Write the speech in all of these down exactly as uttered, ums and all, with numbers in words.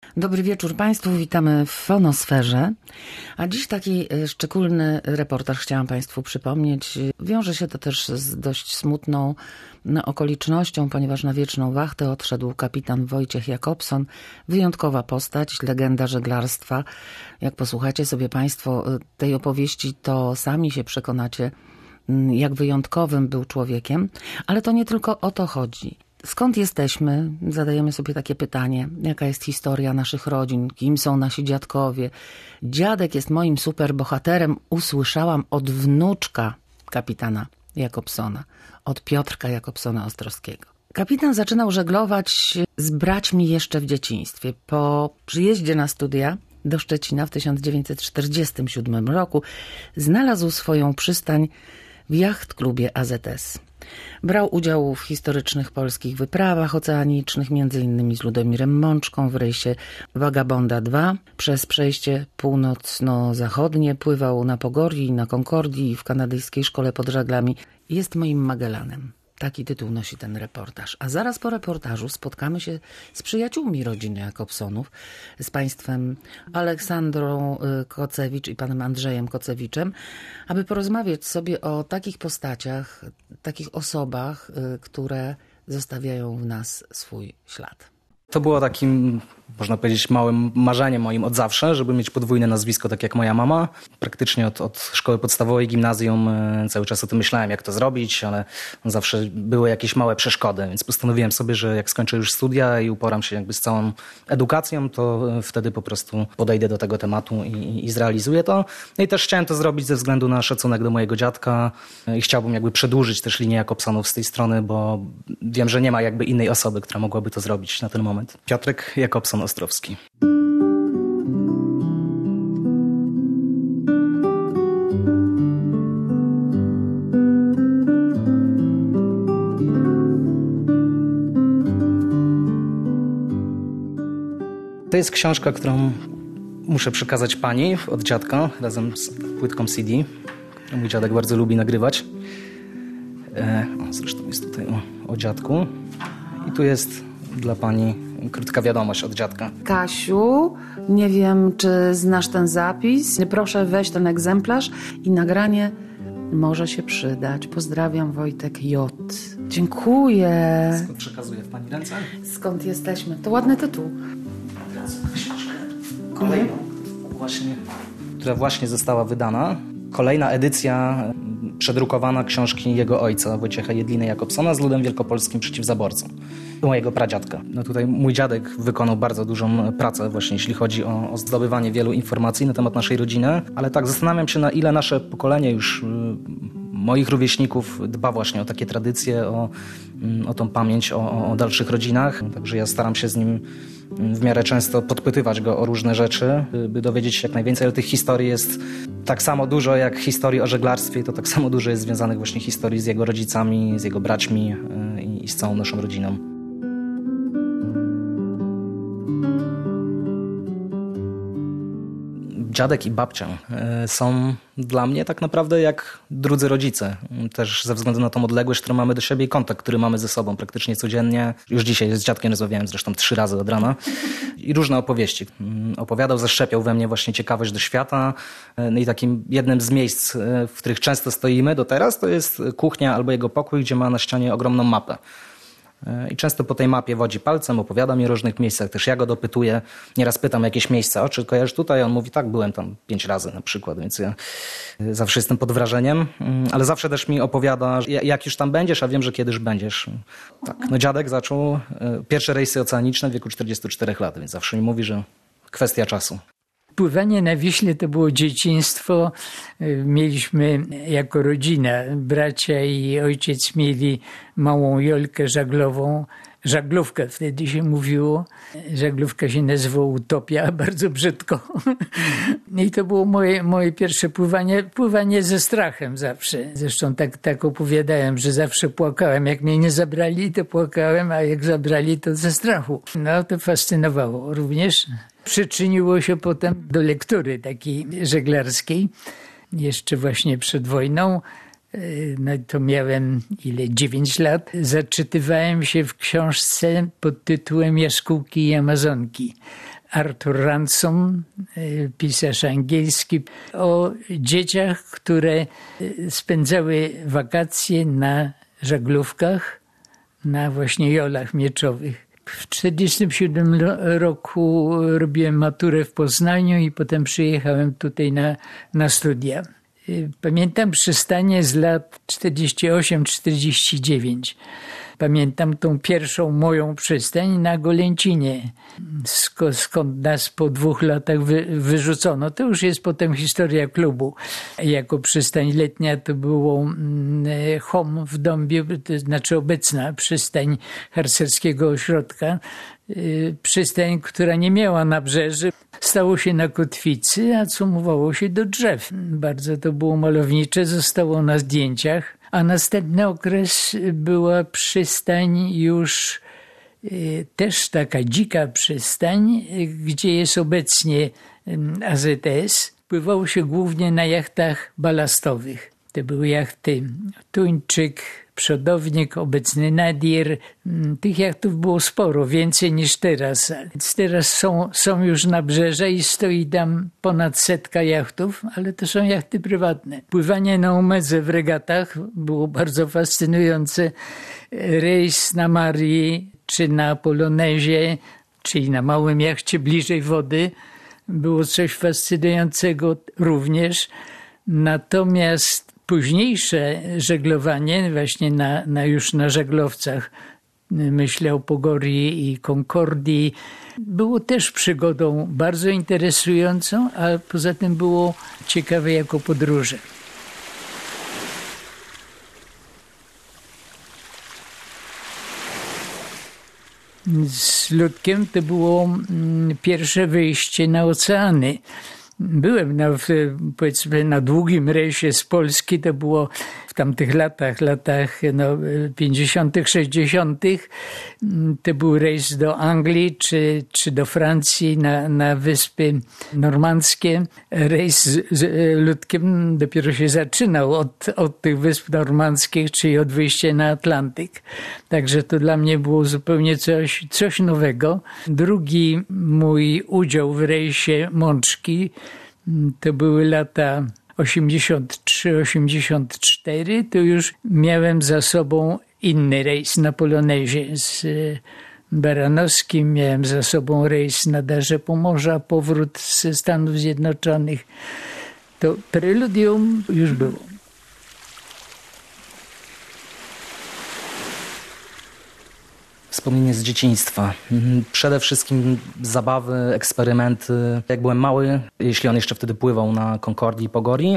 Dobry wieczór Państwu, witamy w Fonosferze. A dziś taki szczególny reportaż chciałam Państwu przypomnieć. Wiąże się to też z dość smutną okolicznością, ponieważ na wieczną wachtę odszedł kapitan Wojciech Jakobson. Wyjątkowa postać, legenda żeglarstwa. Jak posłuchacie sobie Państwo tej opowieści, to sami się przekonacie, jak wyjątkowym był człowiekiem. Ale to nie tylko o to chodzi. Skąd jesteśmy? Zadajemy sobie takie pytanie. Jaka jest historia naszych rodzin? Kim są nasi dziadkowie? Dziadek jest moim superbohaterem. Usłyszałam od wnuczka kapitana Jakobsona, od Piotrka Jakobsona Ostrowskiego. Kapitan zaczynał żeglować z braćmi jeszcze w dzieciństwie. Po przyjeździe na studia do Szczecina w tysiąc dziewięćset czterdziestym siódmym roku znalazł swoją przystań w jachtklubie A Z S. Brał udział w historycznych polskich wyprawach oceanicznych, między innymi z Ludomirem Mączką w rejsie Vagabonda dwa. Przez przejście północno-zachodnie pływał na Pogorji i na Concordii w kanadyjskiej szkole pod żaglami. Jest moim Magellanem. Taki tytuł nosi ten reportaż. A zaraz po reportażu spotkamy się z przyjaciółmi rodziny Jakobsonów, z państwem Aleksandrą Kocewicz i panem Andrzejem Kocewiczem, aby porozmawiać sobie o takich postaciach, takich osobach, które zostawiają w nas swój ślad. To było takim, można powiedzieć, małym marzeniem moim od zawsze, żeby mieć podwójne nazwisko, tak jak moja mama. Praktycznie od, od szkoły podstawowej, gimnazjum cały czas o tym myślałem, jak to zrobić, ale zawsze były jakieś małe przeszkody, więc postanowiłem sobie, że jak skończę już studia i uporam się jakby z całą edukacją, to wtedy po prostu podejdę do tego tematu i, i zrealizuję to. No i też chciałem to zrobić ze względu na szacunek do mojego dziadka i chciałbym jakby przedłużyć też linię Jakobsonów z tej strony, bo wiem, że nie ma jakby innej osoby, która mogłaby to zrobić na ten moment. Piotrek Jakobson Ostrowski. To jest książka, którą muszę przekazać pani od dziadka razem z płytką C D. Mój dziadek bardzo lubi nagrywać. E, o, zresztą jest tutaj o, o dziadku. I tu jest dla pani krótka wiadomość od dziadka. Kasiu, nie wiem, czy znasz ten zapis. Proszę weź ten egzemplarz i nagranie może się przydać. Pozdrawiam, Wojtek J. Dziękuję. Skąd przekazuję w pani ręce? Skąd jesteśmy? To ładny tytuł. Teraz książkę kolejną, właśnie, która właśnie została wydana. Kolejna edycja przedrukowana książki jego ojca, Wojciecha Jedliny Jakobsona, z ludem wielkopolskim przeciw zaborcom. Mojego pradziadka. No tutaj mój dziadek wykonał bardzo dużą pracę właśnie, jeśli chodzi o, o zdobywanie wielu informacji na temat naszej rodziny, ale tak zastanawiam się, na ile nasze pokolenie już y, moich rówieśników dba właśnie o takie tradycje, o, y, o tą pamięć, o, o dalszych rodzinach. Także ja staram się z nim w miarę często podpytywać go o różne rzeczy, by dowiedzieć się jak najwięcej, ale tych historii jest tak samo dużo jak historii o żeglarstwie, to tak samo dużo jest związanych właśnie historii z jego rodzicami, z jego braćmi y, i z całą naszą rodziną. Dziadek i babcia są dla mnie tak naprawdę jak drudzy rodzice. Też ze względu na tą odległość, którą mamy do siebie i kontakt, który mamy ze sobą praktycznie codziennie. Już dzisiaj z dziadkiem rozmawiałem zresztą trzy razy od rana. I różne opowieści. Opowiadał, zaszczepiał we mnie właśnie ciekawość do świata. No i takim jednym z miejsc, w których często stoimy do teraz, to jest kuchnia albo jego pokój, gdzie ma na ścianie ogromną mapę. I często po tej mapie wodzi palcem, opowiada mi o różnych miejscach. Też ja go dopytuję, nieraz pytam jakieś miejsca, o czy kojarzysz tutaj? On mówi, tak, byłem tam pięć razy na przykład, więc ja zawsze jestem pod wrażeniem. Ale zawsze też mi opowiada, jak już tam będziesz, a wiem, że kiedyś będziesz. Tak, no dziadek zaczął pierwsze rejsy oceaniczne w wieku czterdziestu czterech lat, więc zawsze mi mówi, że kwestia czasu. Pływanie na Wiśle to było dzieciństwo. Mieliśmy jako rodzina, bracia i ojciec mieli małą jolkę żaglową. Żaglówka wtedy się mówiło. Żaglówka się nazywała Utopia, bardzo brzydko. I to było moje, moje pierwsze pływanie. Pływanie ze strachem zawsze. Zresztą tak, tak opowiadałem, że zawsze płakałem. Jak mnie nie zabrali, to płakałem, a jak zabrali, to ze strachu. No to fascynowało również. Przyczyniło się potem do lektury takiej żeglarskiej. Jeszcze właśnie przed wojną. No to miałem ile? dziewięć lat. Zaczytywałem się w książce pod tytułem Jaskółki i Amazonki. Arthur Ransom, pisarz angielski, o dzieciach, które spędzały wakacje na żaglówkach, na właśnie jolach mieczowych. W tysiąc dziewięćset czterdziestym siódmym roku robiłem maturę w Poznaniu i potem przyjechałem tutaj na, na studia. Pamiętam przystanie z lat czterdziestego ósmego czterdziestego dziewiątego. Pamiętam tą pierwszą moją przystań na Golęcinie, skąd, skąd nas po dwóch latach wy, wyrzucono. To już jest potem historia klubu. Jako przystań letnia to było Hom w Dąbie, to znaczy obecna przystań harcerskiego ośrodka. Przystań, która nie miała nabrzeży, stało się na kotwicy, a cumowało się do drzew. Bardzo to było malownicze, zostało na zdjęciach. A następny okres była przystań już też taka dzika przystań, gdzie jest obecnie A Z S. Pływało się głównie na jachtach balastowych. To były jachty Tuńczyk, Przodownik, obecny Nadir. Tych jachtów było sporo, więcej niż teraz. Więc teraz są, są już nabrzeża i stoi tam ponad setka jachtów, ale to są jachty prywatne. Pływanie na Umedze w regatach było bardzo fascynujące. Rejs na Marii czy na Polonezie, czyli na małym jachcie bliżej wody, było coś fascynującego również. Natomiast późniejsze żeglowanie właśnie na, na już na żaglowcach, myślę o Pogorii i Concordii, było też przygodą bardzo interesującą, a poza tym było ciekawe jako podróże. Z Ludkiem to było pierwsze wyjście na oceany. Byłem na, powiedzmy, na długim rejsie z Polski, to było w tamtych latach, latach no, pięćdziesiątych, sześćdziesiątych. To był rejs do Anglii czy, czy do Francji na, na wyspy normandzkie. Rejs z, z Ludkiem dopiero się zaczynał od, od tych wysp normandzkich, czyli od wyjścia na Atlantyk. Także to dla mnie było zupełnie coś, coś nowego. Drugi mój udział w rejsie Mączki to były lata osiemdziesiąt trzy osiemdziesiąt cztery. To już miałem za sobą inny rejs na Polonezie z Baranowskim. Miałem za sobą rejs na Darze Pomorza, powrót ze Stanów Zjednoczonych. To preludium już było. Wspomnienie z dzieciństwa. Przede wszystkim zabawy, eksperymenty. Jak byłem mały, jeśli on jeszcze wtedy pływał na Concordii i Pogorii,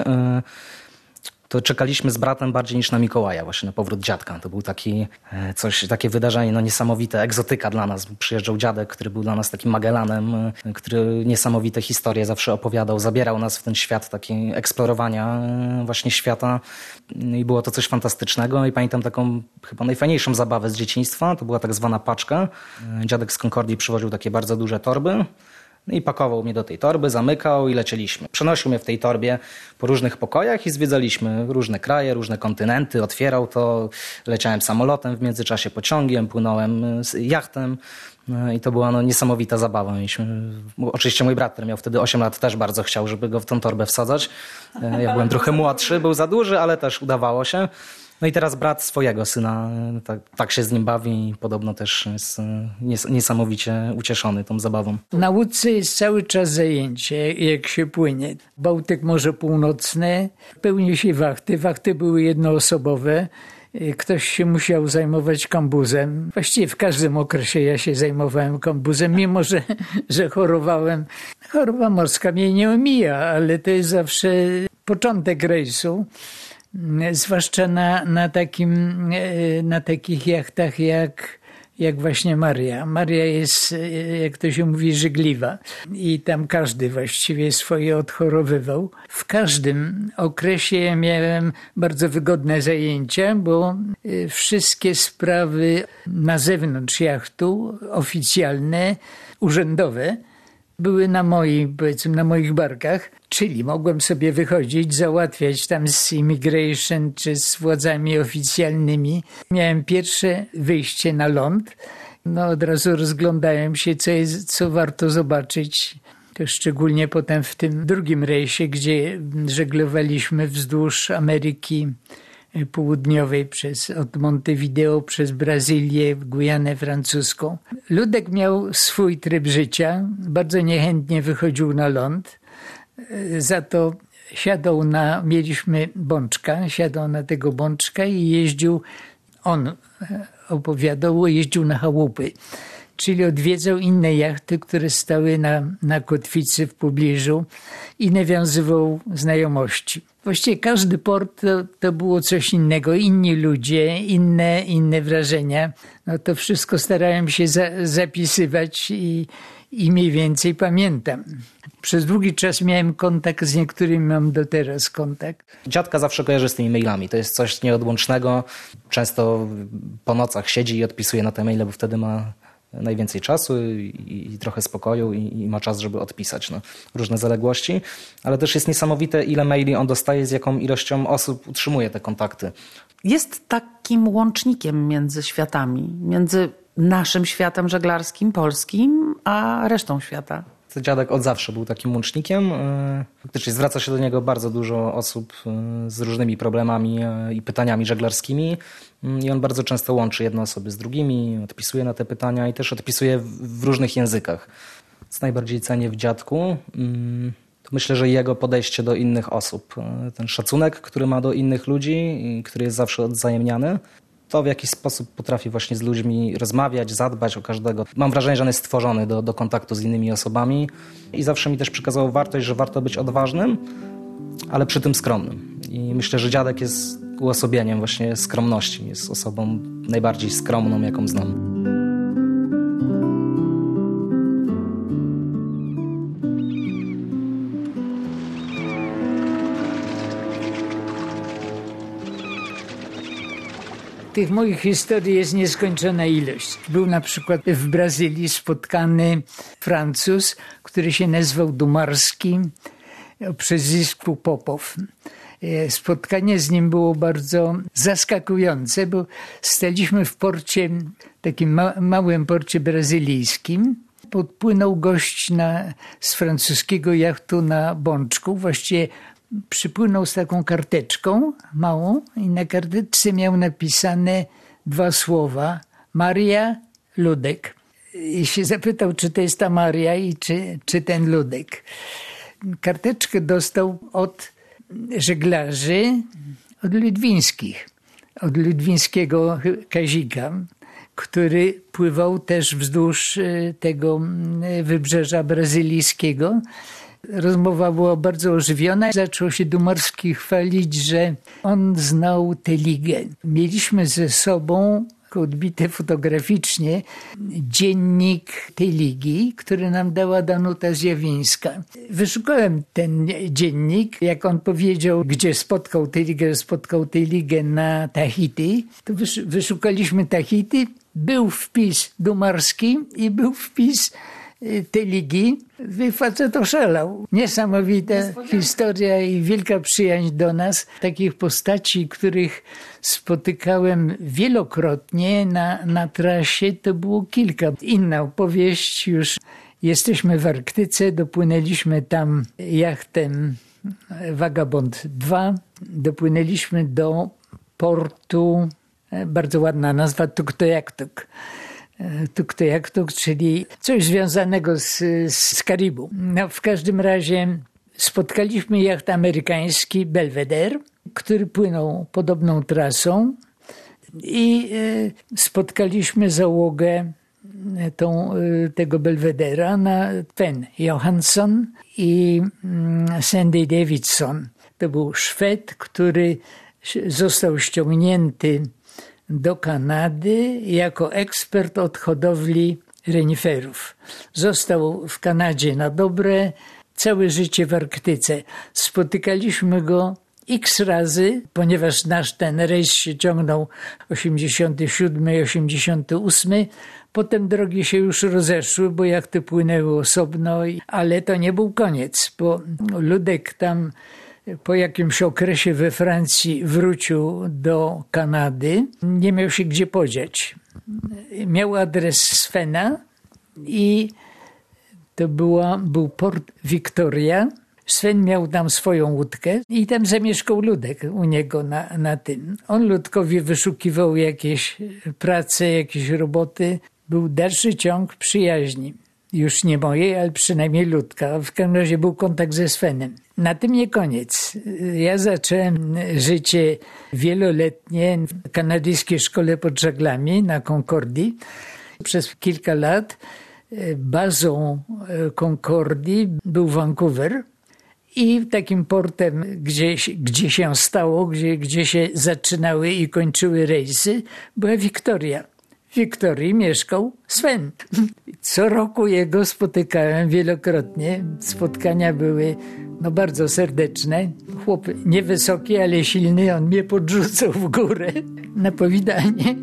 to czekaliśmy z bratem bardziej niż na Mikołaja, właśnie na powrót dziadka. To był taki coś, takie wydarzenie no niesamowite, egzotyka dla nas. Przyjeżdżał dziadek, który był dla nas takim Magellanem, który niesamowite historie zawsze opowiadał, zabierał nas w ten świat takiego eksplorowania właśnie świata i było to coś fantastycznego. I pamiętam taką chyba najfajniejszą zabawę z dzieciństwa, to była tak zwana paczka. Dziadek z Concordii przywoził takie bardzo duże torby. I pakował mnie do tej torby, zamykał i lecieliśmy. Przenosił mnie w tej torbie po różnych pokojach i zwiedzaliśmy różne kraje, różne kontynenty. Otwierał to, leciałem samolotem, w międzyczasie pociągiem, płynąłem jachtem. I to była no, niesamowita zabawa. Mieliśmy, oczywiście mój brat, który miał wtedy osiem lat, też bardzo chciał, żeby go w tą torbę wsadzać. Ja byłem trochę młodszy, był za duży, ale też udawało się. No i teraz brat swojego syna tak, tak się z nim bawi i podobno też jest niesamowicie ucieszony tą zabawą. Na łódce jest cały czas zajęcie, jak się płynie. Bałtyk, Morze Północne, pełni się wachty. Wachty były jednoosobowe. Ktoś się musiał zajmować kambuzem. Właściwie w każdym okresie ja się zajmowałem kambuzem, mimo że, że chorowałem. Choroba morska mnie nie omija, ale to jest zawsze początek rejsu. Zwłaszcza na, na, takim, na takich jachtach jak, jak właśnie Maria. Maria jest, jak to się mówi, żegliwa i tam każdy właściwie swoje odchorowywał. W każdym okresie miałem bardzo wygodne zajęcia, bo wszystkie sprawy na zewnątrz jachtu, oficjalne, urzędowe, były na moim, powiedzmy, na moich barkach, czyli mogłem sobie wychodzić, załatwiać tam z immigration czy z władzami oficjalnymi. Miałem pierwsze wyjście na ląd no od razu rozglądałem się, co, jest, co warto zobaczyć. To szczególnie potem w tym drugim rejsie, gdzie żeglowaliśmy wzdłuż Ameryki Południowej, przez, od Montevideo przez Brazylię, Gujanę francuską. Ludek miał swój tryb życia, bardzo niechętnie wychodził na ląd, za to siadał na, mieliśmy bączka, siadał na tego bączka i jeździł, on opowiadał, jeździł na chałupy. Czyli odwiedzał inne jachty, które stały na, na kotwicy w pobliżu i nawiązywał znajomości. Właściwie każdy port to, to było coś innego, inni ludzie, inne, inne wrażenia. No to wszystko starałem się za, zapisywać i, i mniej więcej pamiętam. Przez długi czas miałem kontakt, z niektórymi mam do teraz kontakt. Dziadka zawsze kojarzy z tymi mailami. To jest coś nieodłącznego. Często po nocach siedzi i odpisuje na te maile, bo wtedy ma najwięcej czasu i, i trochę spokoju i, i ma czas, żeby odpisać no, różne zaległości. Ale też jest niesamowite, ile maili on dostaje, z jaką ilością osób utrzymuje te kontakty. Jest takim łącznikiem między światami, między naszym światem żeglarskim, polskim, a resztą świata. Dziadek od zawsze był takim łącznikiem. Faktycznie zwraca się do niego bardzo dużo osób z różnymi problemami i pytaniami żeglarskimi i on bardzo często łączy jedne osoby z drugimi, odpisuje na te pytania i też odpisuje w różnych językach. Co najbardziej cenię w dziadku, to myślę, że jego podejście do innych osób. Ten szacunek, który ma do innych ludzi, który jest zawsze odwzajemniany. To w jakiś sposób potrafi właśnie z ludźmi rozmawiać, zadbać o każdego. Mam wrażenie, że on jest stworzony do, do kontaktu z innymi osobami i zawsze mi też przekazał wartość, że warto być odważnym, ale przy tym skromnym. I myślę, że dziadek jest uosobieniem właśnie skromności. Jest osobą najbardziej skromną, jaką znam. Tych moich historii jest nieskończona ilość. Był na przykład w Brazylii spotkany Francuz, który się nazywał Dumarski, o przezwisku Popow. Spotkanie z nim było bardzo zaskakujące, bo staliśmy w porcie, takim ma- małym porcie brazylijskim. Podpłynął gość na, z francuskiego jachtu na bączku, właściwie przypłynął z taką karteczką małą i na karteczce miał napisane dwa słowa: Maria, Ludek. I się zapytał, czy to jest ta Maria i czy, czy ten Ludek. Karteczkę dostał od żeglarzy, od ludwińskich, od ludwińskiego Kazika, który pływał też wzdłuż tego wybrzeża brazylijskiego. Rozmowa była bardzo ożywiona. Zaczął się Dumarski chwalić, że on znał tę ligę. Mieliśmy ze sobą, odbite fotograficznie, dziennik tej ligi, który nam dała Danuta Zjawińska. Wyszukałem ten dziennik. Jak on powiedział, gdzie spotkał tę ligę, spotkał tę ligę na Tahiti, to wyszukaliśmy Tahiti. Był wpis Dumarski i był wpis tej ligi. Facet oszalał. Niesamowita historia i wielka przyjaźń do nas. Takich postaci, których spotykałem wielokrotnie na, na trasie, to było kilka. Inna opowieść już. Jesteśmy w Arktyce, dopłynęliśmy tam jachtem Vagabond dwa. Dopłynęliśmy do portu, bardzo ładna nazwa, Tuktoyaktuk. Tuktoyaktuk, czyli coś związanego z, z Karibu. No, w każdym razie spotkaliśmy jacht amerykański Belvedere, który płynął podobną trasą i e, spotkaliśmy załogę tą, e, tego Belvedera na Pen Johansson i mm, Sandy Davidson. To był Szwed, który został ściągnięty do Kanady jako ekspert od hodowli reniferów. Został w Kanadzie na dobre, całe życie w Arktyce. Spotykaliśmy go x razy, ponieważ nasz ten rejs się ciągnął osiemdziesiąty siódmy i osiemdziesiąty ósmy. Potem drogi się już rozeszły, bo jachty płynęły osobno, ale to nie był koniec, bo Ludek tam po jakimś okresie we Francji wrócił do Kanady. Nie miał się gdzie podziać. miał adres Svena i to była, był port Victoria. Sven miał tam swoją łódkę i tam zamieszkał Ludek u niego na, na tym. On Ludkowi wyszukiwał jakieś prace, jakieś roboty. Był dalszy ciąg przyjaźni. Już nie mojej, ale przynajmniej Ludka. W każdym razie był kontakt ze Svenem. Na tym nie koniec. Ja zacząłem życie wieloletnie w kanadyjskiej szkole pod żaglami na Concordii. Przez kilka lat bazą Concordii był Vancouver i takim portem, gdzie, gdzie się stało, gdzie, gdzie się zaczynały i kończyły rejsy, była Wiktoria. W Wiktorii mieszkał Sven. Co roku jego spotykałem wielokrotnie. Spotkania były no, bardzo serdeczne. Chłop niewysoki, ale silny. On mnie podrzucał w górę na powitanie.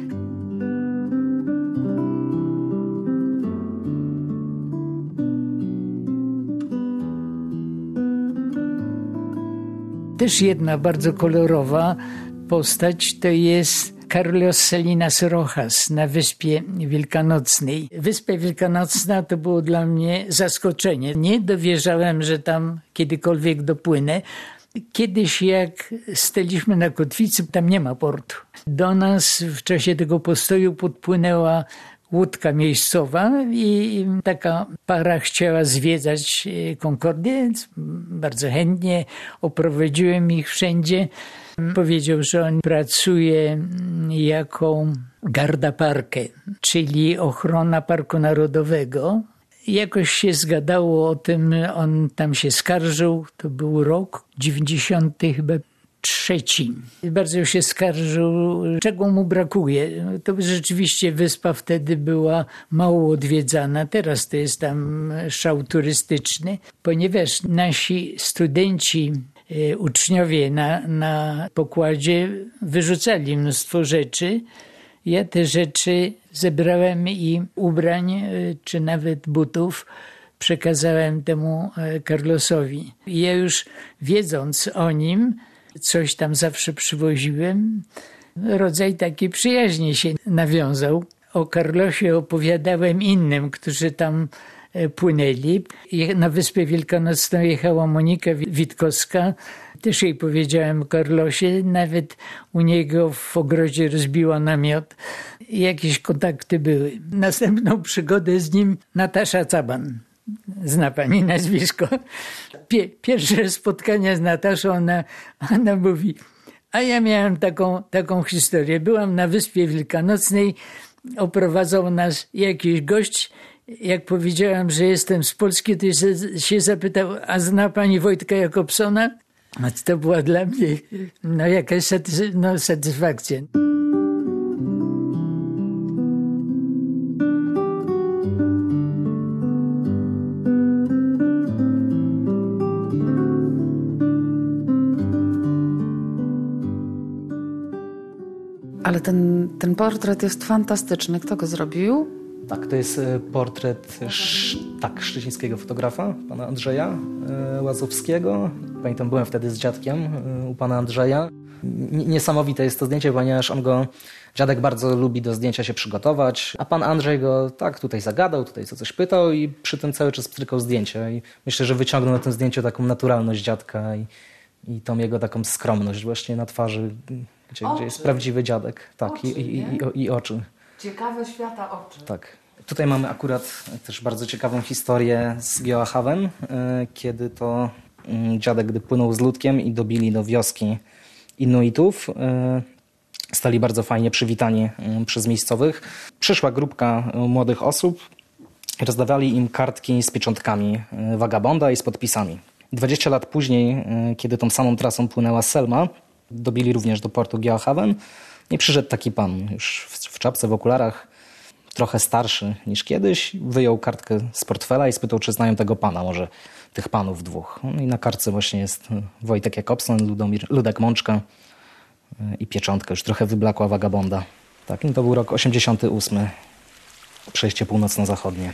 Też jedna bardzo kolorowa postać to jest Carlos Salinas Rojas na Wyspie Wielkanocnej. Wyspa Wielkanocna to było dla mnie zaskoczenie. Nie dowierzałem, że tam kiedykolwiek dopłynę. Kiedyś jak staliśmy na kotwicy, tam nie ma portu. Do nas w czasie tego postoju podpłynęła łódka miejscowa i taka para chciała zwiedzać Concordię. Bardzo chętnie oprowadziłem ich wszędzie. Powiedział, że on pracuje jako gardaparkę, czyli ochrona Parku Narodowego. Jakoś się zgadało o tym, on tam się skarżył, to był rok dziewięćdziesiąty chyba trzeci. Bardzo się skarżył, czego mu brakuje. To rzeczywiście wyspa wtedy była mało odwiedzana. Teraz to jest tam szał turystyczny, ponieważ nasi studenci, uczniowie na, na pokładzie wyrzucali mnóstwo rzeczy. Ja te rzeczy zebrałem i ubrań, czy nawet butów przekazałem temu Carlosowi. I ja już wiedząc o nim, coś tam zawsze przywoziłem. Rodzaj takiej przyjaźni się nawiązał. O Carlosie opowiadałem innym, którzy tam płynęli. Na Wyspę Wielkanocną jechała Monika Witkowska. Też jej powiedziałem o Carlosie. Nawet u niego w ogrodzie rozbiła namiot. Jakieś kontakty były. Następną przygodę z nim Natasza Caban. Zna pani nazwisko. Pierwsze spotkania z Nataszą, ona, ona mówi, a ja miałem taką, taką historię. Byłam na Wyspie Wielkanocnej, oprowadzał nas jakiś gość. Jak powiedziałam, że jestem z Polski, to się zapytał, a zna pani Wojtka Jakobsona? A to była dla mnie no, jakaś satys- no, satysfakcja. Ale ten, ten portret jest fantastyczny. Kto go zrobił? Tak, to jest portret sz, tak, szczecińskiego fotografa, pana Andrzeja e, Łazowskiego. Pamiętam, byłem wtedy z dziadkiem e, u pana Andrzeja. Niesamowite jest to zdjęcie, ponieważ on go, dziadek bardzo lubi do zdjęcia się przygotować, a pan Andrzej go tak tutaj zagadał, tutaj co coś pytał i przy tym cały czas pstrykał zdjęcia. I myślę, że wyciągnął na tym zdjęciu taką naturalność dziadka i, i tą jego taką skromność właśnie na twarzy, gdzie, gdzie jest prawdziwy dziadek. Tak, oczy, i, i, i, i oczy. Ciekawe świata oczy. Tak. Tutaj mamy akurat też bardzo ciekawą historię z Geohaven, kiedy to dziadek, gdy płynął z ludkiem i dobili do wioski Inuitów, stali bardzo fajnie przywitani przez miejscowych. Przyszła grupka młodych osób, rozdawali im kartki z pieczątkami Vagabonda i z podpisami. dwadzieścia lat później, kiedy tą samą trasą płynęła Selma, dobili również do portu Geohaven i przyszedł taki pan już w czapce, w okularach, trochę starszy niż kiedyś, wyjął kartkę z portfela i spytał, czy znają tego pana, może tych panów dwóch. No i na kartce właśnie jest Wojtek Jakobson, Ludomir, Ludek Mączka i pieczątka, już trochę wyblakła Vagabonda. Tak, no to był rok osiemdziesiąty ósmy, przejście północno-zachodnie.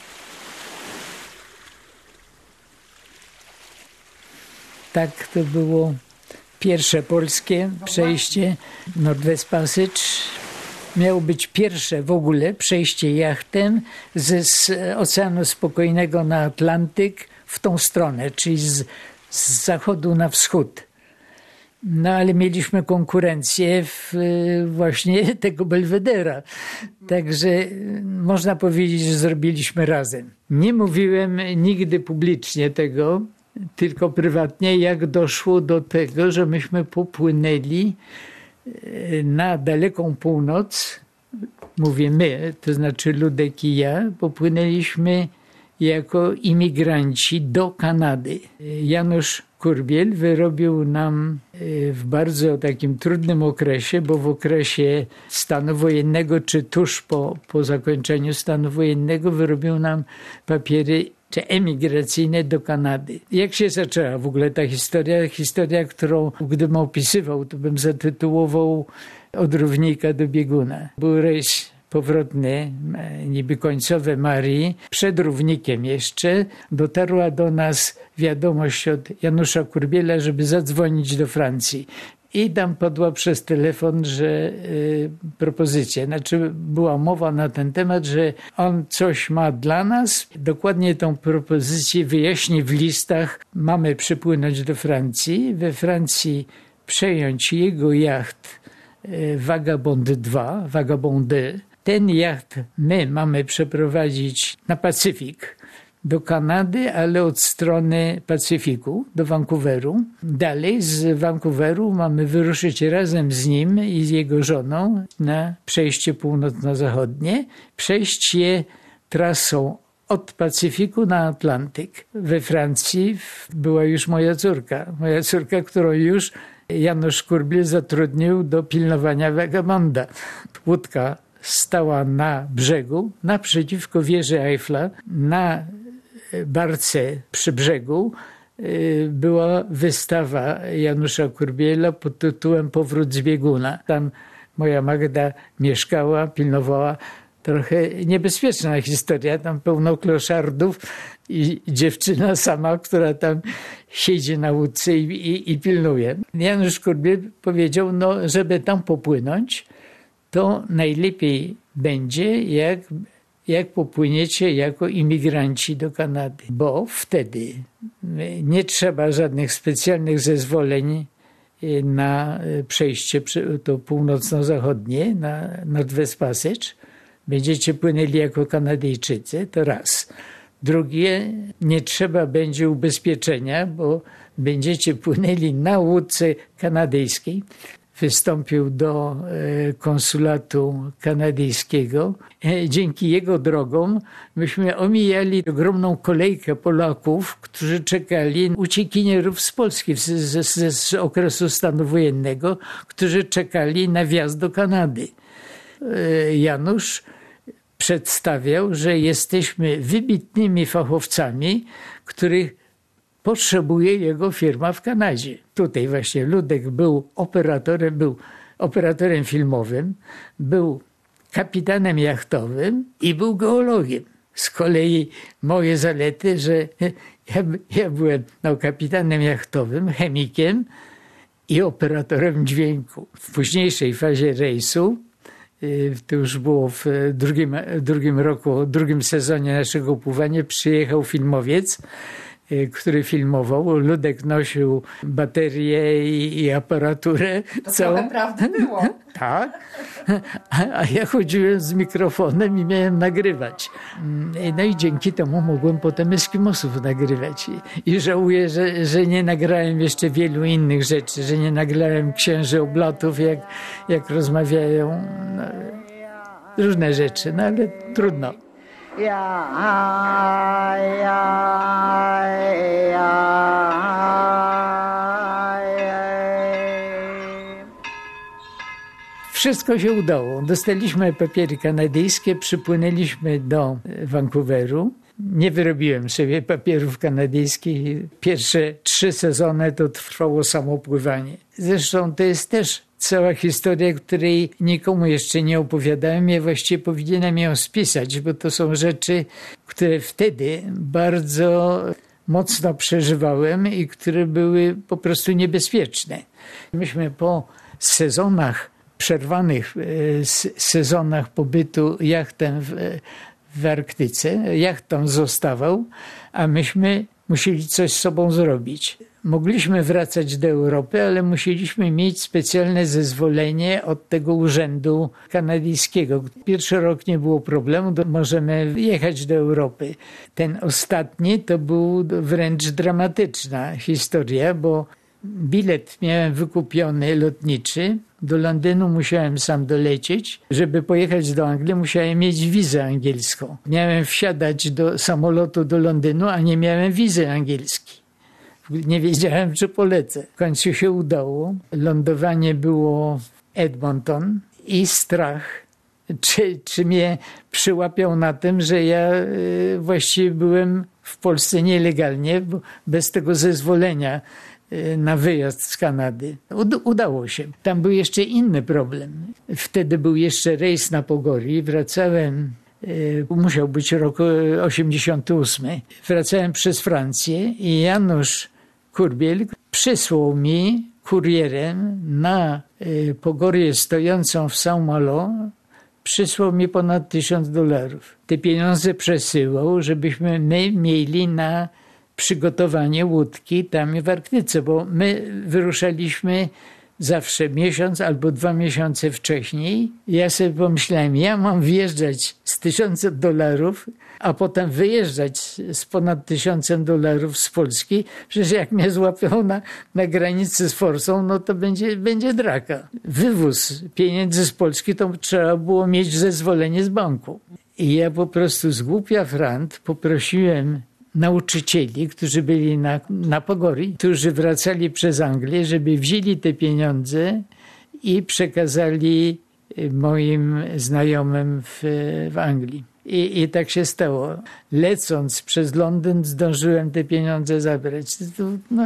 Tak, to było pierwsze polskie przejście, Northwest Passage. Miało być pierwsze w ogóle przejście jachtem z, z Oceanu Spokojnego na Atlantyk w tą stronę, czyli z, z zachodu na wschód. No ale mieliśmy konkurencję w właśnie tego Belwedera. Także można powiedzieć, że zrobiliśmy razem. Nie mówiłem nigdy publicznie tego, tylko prywatnie, jak doszło do tego, że myśmy popłynęli na daleką północ. Mówię my, to znaczy Ludek i ja, popłynęliśmy jako imigranci do Kanady. Janusz Kurbiel wyrobił nam w bardzo takim trudnym okresie, bo w okresie stanu wojennego, czy tuż po, po zakończeniu stanu wojennego, wyrobił nam papiery czy emigracyjne do Kanady. Jak się zaczęła w ogóle ta historia? Historia, którą gdybym opisywał, to bym zatytułował Od równika do bieguna. Był rejs powrotny, niby końcowy Marii. Przed równikiem jeszcze dotarła do nas wiadomość od Janusza Kurbiela, żeby zadzwonić do Francji. I tam padła przez telefon, że y, propozycja, znaczy była mowa na ten temat, że on coś ma dla nas. Dokładnie tą propozycję wyjaśni w listach. Mamy przypłynąć do Francji, we Francji przejąć jego jacht y, Vagabond dwa, Vagabond deux. Ten jacht my mamy przeprowadzić na Pacyfik, do Kanady, ale od strony Pacyfiku, do Vancouveru. Dalej z Vancouveru mamy wyruszyć razem z nim i z jego żoną na przejście północno-zachodnie, przejść je trasą od Pacyfiku na Atlantyk. We Francji była już moja córka, moja córka, którą już Janusz Kurbiel zatrudnił do pilnowania Vagabonda. Łódka stała na brzegu, naprzeciwko wieży Eiffla, na barce przy brzegu była wystawa Janusza Kurbiela pod tytułem Powrót z bieguna. Tam moja Magda mieszkała, pilnowała. Trochę niebezpieczna historia, tam pełno kloszardów i dziewczyna sama, która tam siedzi na łódce i, i, i pilnuje. Janusz Kurbiel powiedział, no, żeby tam popłynąć, to najlepiej będzie, jak, jak popłyniecie jako imigranci do Kanady, bo wtedy nie trzeba żadnych specjalnych zezwoleń na przejście to północno-zachodnie, na Northwest Passage. Będziecie płynęli jako Kanadyjczycy, to raz. Drugie, nie trzeba będzie ubezpieczenia, bo będziecie płynęli na łódce kanadyjskiej. Wystąpił do konsulatu kanadyjskiego. Dzięki jego drogom myśmy omijali ogromną kolejkę Polaków, którzy czekali, uciekinierów z Polski z, z, z okresu stanu wojennego, którzy czekali na wjazd do Kanady. Janusz przedstawiał, że jesteśmy wybitnymi fachowcami, których potrzebuje jego firma w Kanadzie. Tutaj właśnie Ludek był operatorem, był operatorem filmowym, był kapitanem jachtowym i był geologiem. Z kolei moje zalety, że ja, ja byłem no, kapitanem jachtowym, chemikiem i operatorem dźwięku. W późniejszej fazie rejsu, to już było w drugim, drugim roku, drugim sezonie naszego pływania, przyjechał filmowiec, który filmował. Ludek nosił baterię i, i aparaturę. To całą. trochę prawdy było. Tak. A ja chodziłem z mikrofonem i miałem nagrywać. No i dzięki temu mogłem potem Eskimosów nagrywać. I, i żałuję, że, że nie nagrałem jeszcze wielu innych rzeczy, że nie nagrałem Księży Oblotów, jak, jak rozmawiają. No, różne rzeczy, no ale trudno. Ja, ja, ja, Wszystko się udało. Dostaliśmy papiery kanadyjskie, przypłynęliśmy do Vancouveru. Nie wyrobiłem sobie papierów kanadyjskich. Pierwsze trzy sezony to trwało samo pływanie. Zresztą to jest też cała historia, której nikomu jeszcze nie opowiadałem. Ja właściwie powinienem ją spisać, bo to są rzeczy, które wtedy bardzo mocno przeżywałem i które były po prostu niebezpieczne. Myśmy po sezonach przerwanych sezonach pobytu jachtem w, w Arktyce. Jacht tam zostawał, a myśmy musieli coś z sobą zrobić. Mogliśmy wracać do Europy, ale musieliśmy mieć specjalne zezwolenie od tego urzędu kanadyjskiego. Pierwszy rok nie było problemu, możemy jechać do Europy. Ten ostatni to był wręcz dramatyczna historia, bo bilet miałem wykupiony lotniczy. Do Londynu musiałem sam dolecieć. Żeby pojechać do Anglii, musiałem mieć wizę angielską. Miałem wsiadać do samolotu do Londynu, a nie miałem wizy angielskiej. Nie wiedziałem, czy polecę. W końcu się udało. Lądowanie było w Edmonton i strach, czy, czy mnie przyłapią na tym, że ja właściwie byłem w Polsce nielegalnie, bo bez tego zezwolenia na wyjazd z Kanady. Udało się. Tam był jeszcze inny problem. Wtedy był jeszcze rejs na Pogorii. Wracałem, musiał być rok osiemdziesiąty ósmy. Wracałem przez Francję i Janusz Kurbiel przysłał mi kurierem na Pogorię stojącą w Saint-Malo, przysłał mi ponad tysiąc dolarów. Te pieniądze przesyłał, żebyśmy my mieli na przygotowanie łódki tam w Arktyce, bo my wyruszaliśmy zawsze miesiąc albo dwa miesiące wcześniej. Ja sobie pomyślałem, ja mam wjeżdżać z tysiącem dolarów, a potem wyjeżdżać z ponad tysiącem dolarów z Polski. Przecież jak mnie złapią na, na granicy z forsą, no to będzie, będzie draka. Wywóz pieniędzy z Polski to trzeba było mieć zezwolenie z banku. I ja po prostu z głupia frant poprosiłem nauczycieli, którzy byli na, na Pogorii, którzy wracali przez Anglię, żeby wzięli te pieniądze i przekazali moim znajomym w, w Anglii. I, I tak się stało. Lecąc przez Londyn zdążyłem te pieniądze zabrać. To, no,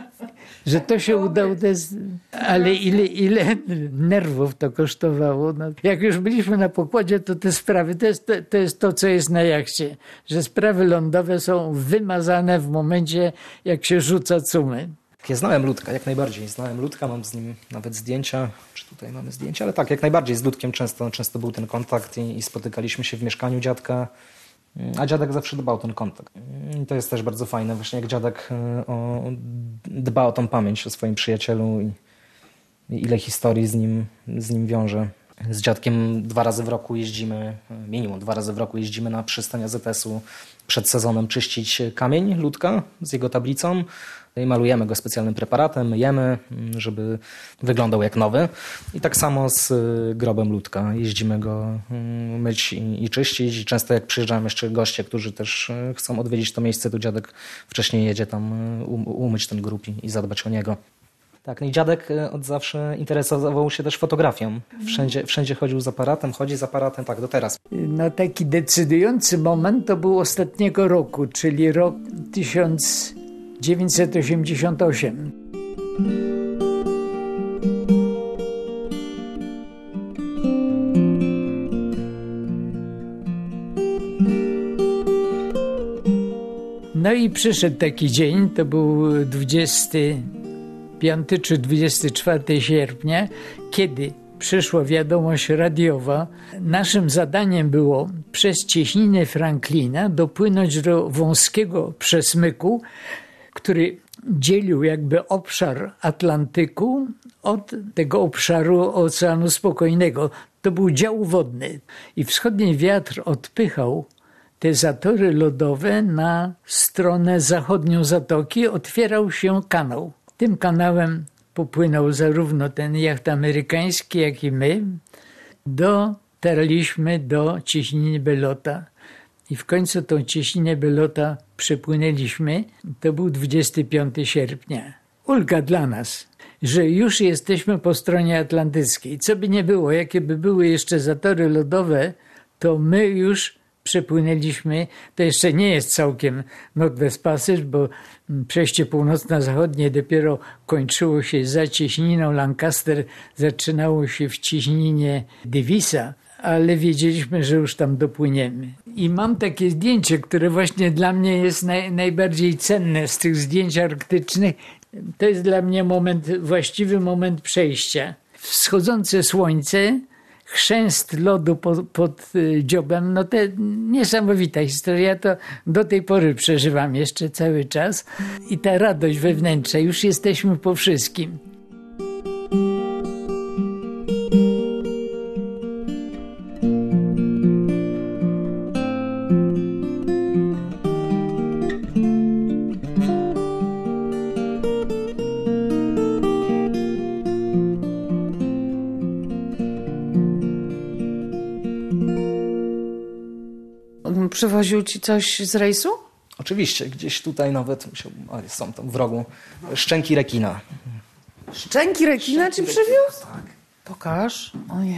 że to się udało, to jest, ale ile, ile nerwów to kosztowało. No, jak już byliśmy na pokładzie, to te sprawy, to jest to, to jest to, co jest na jachcie, że sprawy lądowe są wymazane w momencie, jak się rzuca cumy. Ja znałem Ludka, jak najbardziej. Znałem Ludka, mam z nim nawet zdjęcia. Czy tutaj mamy zdjęcia? Ale tak, jak najbardziej z Ludkiem często, często był ten kontakt i, i spotykaliśmy się w mieszkaniu dziadka. A dziadek zawsze dbał o ten kontakt. I to jest też bardzo fajne, właśnie jak dziadek o, dba o tą pamięć o swoim przyjacielu i, i ile historii z nim, z nim wiąże. Z dziadkiem dwa razy w roku jeździmy, minimum dwa razy w roku jeździmy na przystań A Z S-u przed sezonem czyścić kamień Ludka z jego tablicą. I malujemy go specjalnym preparatem, myjemy, żeby wyglądał jak nowy. I tak samo z grobem Ludka. Jeździmy go myć i, i czyścić. I często jak przyjeżdżają jeszcze goście, którzy też chcą odwiedzić to miejsce, to dziadek wcześniej jedzie tam um, umyć ten grób i, i zadbać o niego. Tak, no i dziadek od zawsze interesował się też fotografią. Wszędzie, wszędzie chodził z aparatem, chodzi z aparatem, tak do teraz. No taki decydujący moment to był ostatniego roku, czyli rok tysiąc dziewięćset osiemdziesiąty ósmy. No i przyszedł taki dzień, to był dwudziestego piątego czy dwudziestego czwartego sierpnia, kiedy przyszła wiadomość radiowa. Naszym zadaniem było przez cieśninę Franklina dopłynąć do wąskiego przesmyku, który dzielił jakby obszar Atlantyku od tego obszaru Oceanu Spokojnego. To był dział wodny i wschodni wiatr odpychał te zatory lodowe na stronę zachodnią zatoki, otwierał się kanał. Tym kanałem popłynął zarówno ten jacht amerykański, jak i my. Dotarliśmy do cieśniny Belota i w końcu tą cieśninę Belota przepłynęliśmy. To był dwudziestego piątego sierpnia. Ulga dla nas, że już jesteśmy po stronie atlantyckiej. Co by nie było, jakie by były jeszcze zatory lodowe, to my już przepłynęliśmy. To jeszcze nie jest całkiem Northwest Passage, bo przejście północno-zachodnie dopiero kończyło się za cieśniną Lancaster, zaczynało się w cieśninie Davisa, ale wiedzieliśmy, że już tam dopłyniemy. I mam takie zdjęcie, które właśnie dla mnie jest naj, najbardziej cenne z tych zdjęć arktycznych. To jest dla mnie moment, właściwy moment przejścia. wschodzące słońce, chrzęst lodu pod, pod dziobem, no to niesamowita historia, to do tej pory przeżywam jeszcze cały czas i ta radość wewnętrzna, już jesteśmy po wszystkim. Przywoził ci coś z rejsu? Oczywiście, gdzieś tutaj nawet, a są tam w rogu, szczęki rekina. Szczęki rekina szczęki ci przywiózł? Tak. Pokaż. Ojej.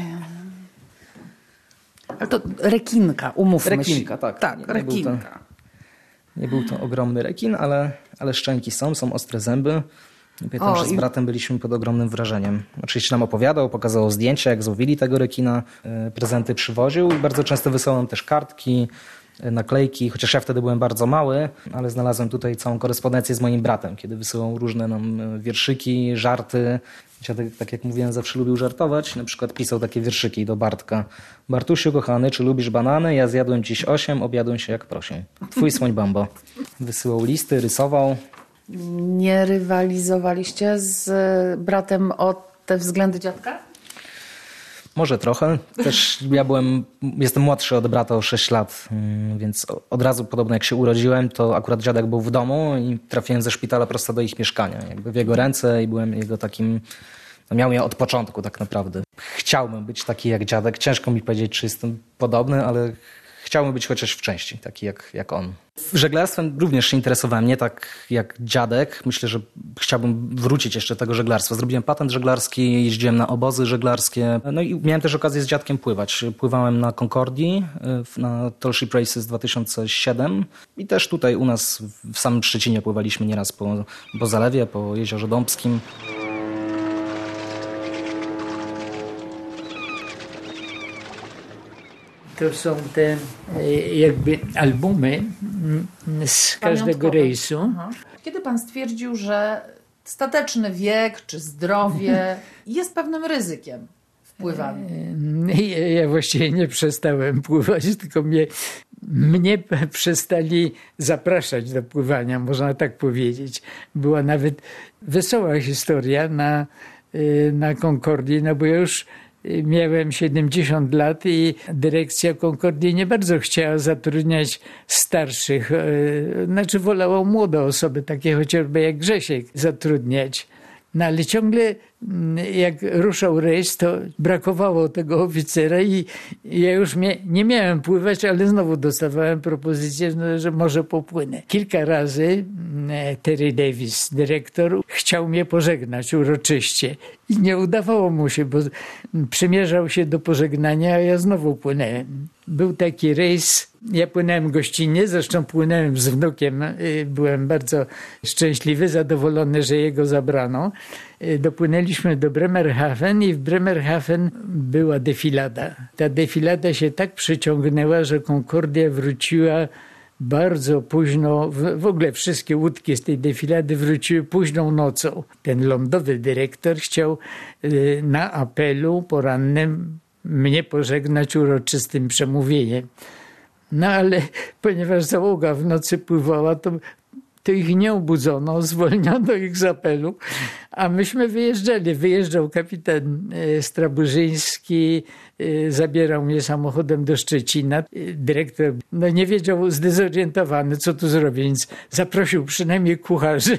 Ale to rekinka, umówmy się. Rekinka, tak. Tak, nie, rekinka. Nie był, to, nie był to ogromny rekin, ale, ale szczęki są, są ostre zęby. I pamiętam, o, że z bratem byliśmy pod ogromnym wrażeniem. Oczywiście nam opowiadał, pokazał zdjęcia, jak złowili tego rekina, prezenty przywoził i bardzo często wysłał nam też kartki, naklejki, chociaż ja wtedy byłem bardzo mały, ale znalazłem tutaj całą korespondencję z moim bratem, kiedy wysyłał różne nam wierszyki, żarty. Dziadek, tak jak mówiłem, zawsze lubił żartować. Na przykład pisał takie wierszyki do Bartka. Bartusiu kochany, czy lubisz banany? Ja zjadłem dziś osiem, objadłem się jak prosię. Twój słoń Bambo. Wysyłał listy, rysował. Nie rywalizowaliście z bratem o te względy dziadka? Może trochę. Też ja byłem, jestem młodszy od brata o sześć lat, więc od razu podobno jak się urodziłem, to akurat dziadek był w domu i trafiłem ze szpitala prosto do ich mieszkania. Jakby w jego ręce i byłem jego takim, no miał je od początku tak naprawdę. Chciałbym być taki jak dziadek. Ciężko mi powiedzieć, czy jestem podobny, ale chciałbym być chociaż w części taki jak, jak on. Żeglarstwem również się interesowałem, nie tak jak dziadek. Myślę, że chciałbym wrócić jeszcze do tego żeglarstwa. Zrobiłem patent żeglarski, jeździłem na obozy żeglarskie. No i miałem też okazję z dziadkiem pływać. Pływałem na Concordii, na Tall Ship Races dwa tysiące siedem i też tutaj u nas w samym Szczecinie pływaliśmy nieraz po, po zalewie, po Jeziorze Dąbskim. To są te jakby albumy z każdego rejsu. Aha. Kiedy pan stwierdził, że stateczny wiek czy zdrowie jest pewnym ryzykiem w pływaniu? Ja, ja właściwie nie przestałem pływać, tylko mnie, mnie przestali zapraszać do pływania, można tak powiedzieć. Była nawet wesoła historia na, na Concordii, no bo ja już miałem siedemdziesiąt lat i dyrekcja Concordii nie bardzo chciała zatrudniać starszych. Znaczy wolała młode osoby, takie chociażby jak Grzesiek, zatrudniać. No ale ciągle jak ruszał rejs, to brakowało tego oficera i ja już mia- nie miałem pływać, ale znowu dostawałem propozycję, że może popłynę. Kilka razy Terry Davis, dyrektor, chciał mnie pożegnać uroczyście i nie udawało mu się, bo przymierzał się do pożegnania, a ja znowu płynęłem. Był taki rejs, ja płynąłem gościnnie, zresztą płynąłem z wnukiem, byłem bardzo szczęśliwy, zadowolony, że jego zabrano. Dopłynęliśmy do Bremerhaven i w Bremerhaven była defilada. Ta defilada się tak przyciągnęła, że Concordia wróciła bardzo późno, w ogóle wszystkie łódki z tej defilady wróciły późną nocą. Ten lądowy dyrektor chciał na apelu porannym mnie pożegnać uroczystym przemówieniem. No ale ponieważ załoga w nocy pływała, to, to ich nie obudzono, zwolniono ich z apelu, a myśmy wyjeżdżali. Wyjeżdżał kapitan Straburzyński, zabierał mnie samochodem do Szczecina. Dyrektor no, nie wiedział, zdezorientowany, co tu zrobić, więc zaprosił przynajmniej kucharzy.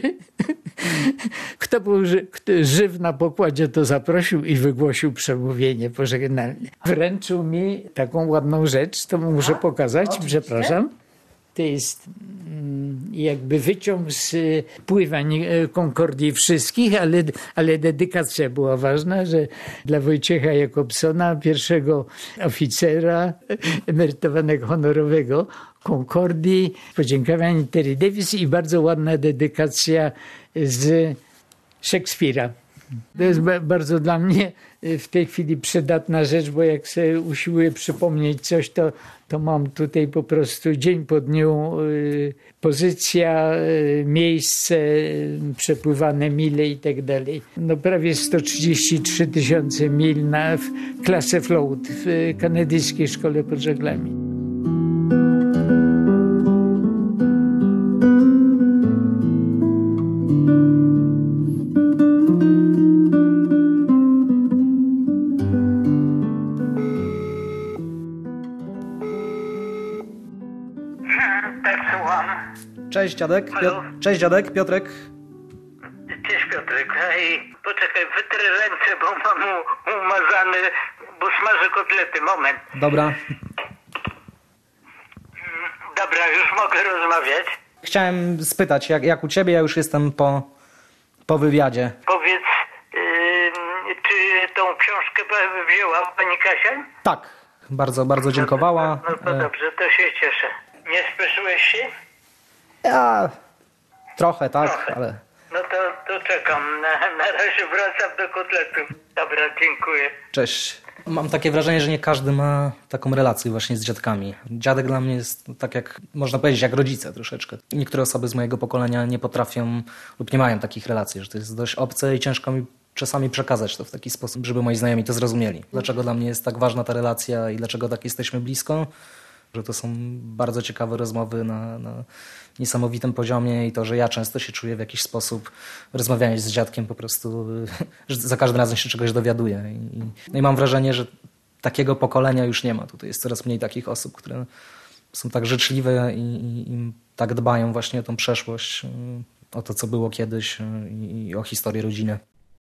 Kto był ży- kto żyw na pokładzie, to zaprosił i wygłosił przemówienie pożegnalne. Wręczył mi taką ładną rzecz, to muszę pokazać, oczywiście. Przepraszam. To jest jakby wyciąg z pływań Concordii wszystkich, ale, ale dedykacja była ważna, że dla Wojciecha Jakobsona, pierwszego oficera emerytowanego honorowego Concordii, podziękowanie Terry Davis i bardzo ładna dedykacja z Szekspira. To jest ba- bardzo dla mnie w tej chwili przydatna rzecz, bo jak sobie usiłuję przypomnieć coś, to, to mam tutaj po prostu dzień po dniu y, pozycja, y, miejsce, y, przepływane mile i tak dalej. No prawie sto trzydzieści trzy tysiące mil na w klasę float w y, kanadyjskiej szkole pod żaglami. Cześć dziadek. Halo? Pio- Cześć dziadek, Piotrek. Cześć Piotrek. Hej, poczekaj, wytrę ręce, bo mam u- umazane, bo smażę kotlety. Moment. Dobra. Dobra, już mogę rozmawiać. Chciałem spytać, jak, jak u ciebie? Ja już jestem po, po wywiadzie. Powiedz, yy, czy tą książkę pa- wzięła pani Kasia? Tak, bardzo, bardzo dziękowała. No to E, dobrze, to się cieszę. Nie spieszyłeś się? Ja trochę, tak, Trochę. ale No to, to czekam. Na, na razie wracam do kotletów. Dobra, dziękuję. cześć. Mam takie wrażenie, że nie każdy ma taką relację właśnie z dziadkami. Dziadek dla mnie jest tak jak, można powiedzieć, jak rodzice troszeczkę. Niektóre osoby z mojego pokolenia nie potrafią lub nie mają takich relacji, że to jest dość obce i ciężko mi czasami przekazać to w taki sposób, żeby moi znajomi to zrozumieli. Dlaczego dla mnie jest tak ważna ta relacja i dlaczego tak jesteśmy blisko? Że to są bardzo ciekawe rozmowy na, na niesamowitym poziomie i to, że ja często się czuję w jakiś sposób, rozmawiając z dziadkiem po prostu, że za każdym razem się czegoś dowiaduję. I, no i mam wrażenie, że takiego pokolenia już nie ma. Tutaj jest coraz mniej takich osób, które są tak życzliwe i, i, i tak dbają właśnie o tą przeszłość, o to, co było kiedyś i, i o historię rodziny.